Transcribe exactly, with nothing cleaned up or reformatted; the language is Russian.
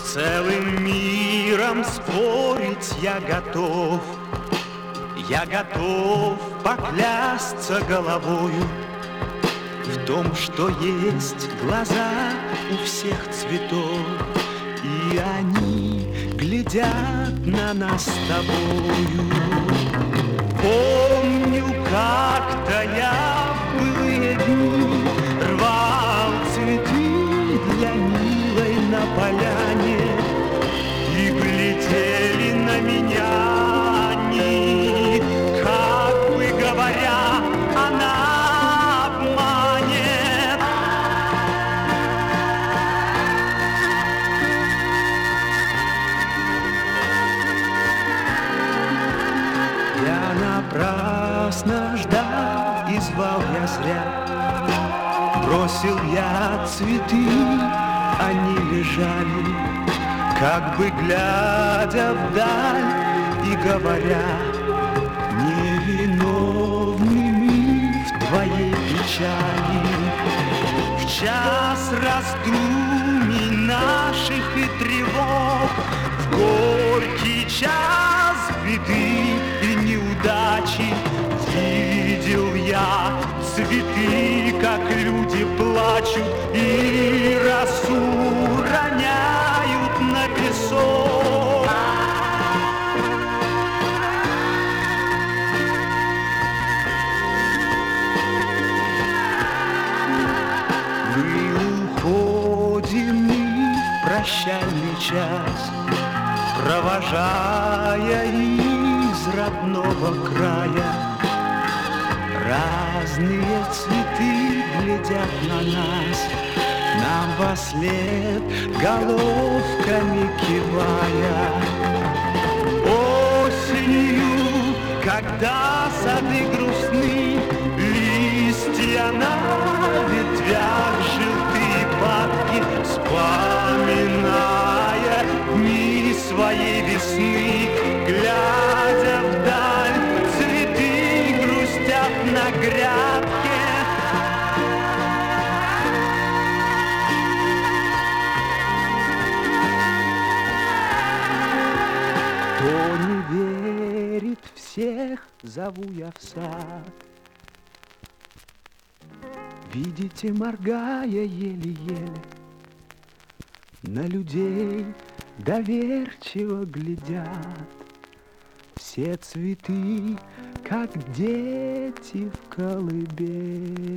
Целым миром спорить я готов, я готов поклясться головою в том, что есть глаза у всех цветов, и они глядят на нас с тобою. Помню, как-то я в былые дни рвал цветы для милой на поляне, и глядели на меня они, как бы говоря, она обманет. Я напрасно ждал и звал я зря, бросил я цветы, они лежали, как бы глядя вдаль и говоря, невиновными в твоей печали. В час раздумий наших и тревог, в горький час беды и неудачи видел я цветы, как люди плачут и росу роняют на песок. Мы уходим и в прощальный час, провожая из родного края. Разные цветы глядят на нас, нам вослед головками кивая. Осенью, когда сады грустны, листья на ветвях желтые падки, вспоминая дни своей весны, глядя вдаль, цветы грустят на грядке. Кто не верит, всех зову я в сад. Видите, моргая еле-еле, на людей доверчиво глядят. Все цветы, как дети в колыбели.